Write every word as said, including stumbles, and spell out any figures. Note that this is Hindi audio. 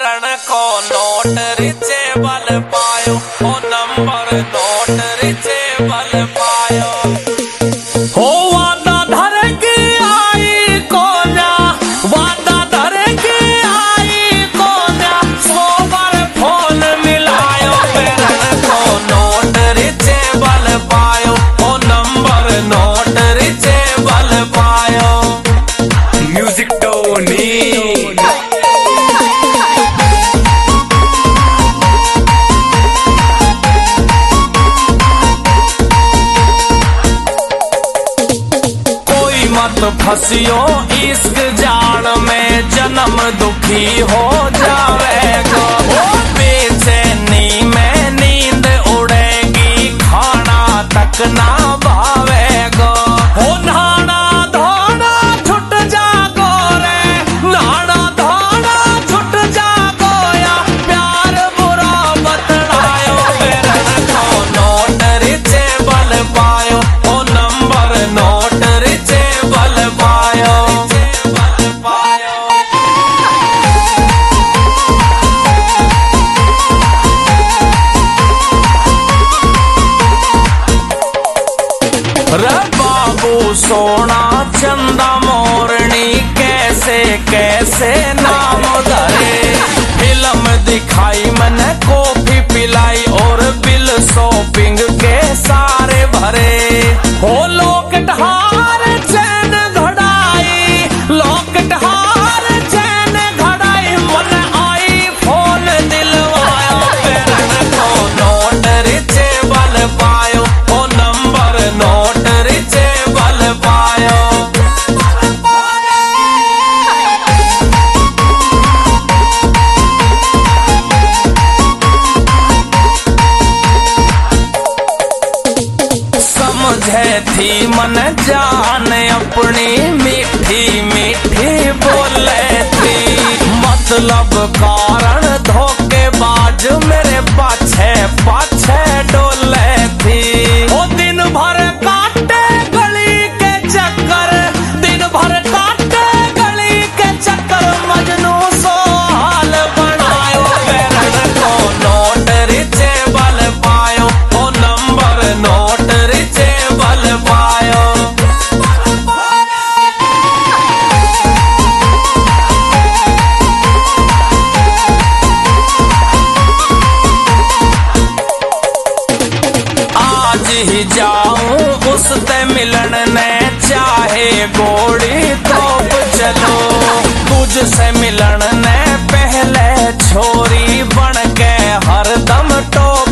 मिलन को नोट रिचेबल पायो, ओ नंबर नोट रिचेबल पायो। हो वादा धर के आई कोन्या, वादा धर के आई कोन्या, सोबर फोन मिलायो, मिलन को नोट रिचेबल पायो, ओ नंबर नोट रिचेबल पायो। म्यूजिक टोनी मत फंसियो इश्क जाल में, जन्म दुखी हो जावेगा। बेचैनी में नींद उड़ेगी, खाना तक ना भावेगा। हो नहाना धोना छुट जागो रे, नहाना धोना छुट जागो या प्यार बुरा बतलायो, मिलन को नोट रिचेबल पायो, ओ नंबर नोट रिचेबल पायो। रे बाबू सोना चंदा मोरनी, कैसे कैसे नाम धरे। फिल्म दिखाई मैंने, कॉफी पिलाई और बिल शॉपिंग के सारे भरे। हो लॉकेट हार चैन घड़ाई, लॉकेट हार चैन घड़ाई, मन आई फोन दिलवायो, मिलन को नोट रिचेबल पायो, ओ नंबर नोट रिचेबल पायो। समझे थी मन जान अपनी, मीठी मीठी बोले थी, मतलब कारण धोखेबाज मेरे पाछे पाछे डोले थी। ओ दिन भर काटे गली के चक्कर, दिन भर काटे गली के चक्कर, मजनू सो हाल बनायो, मिलन को नोट रिचेबल पायो, ओ नंबर नोट रिचेबल पायो। आज ही जाऊं उससे मिलन ने, चाहे गोड़ी तोप चलो। तुझसे मिलन ने पहले छोरी बन के हरदम टोप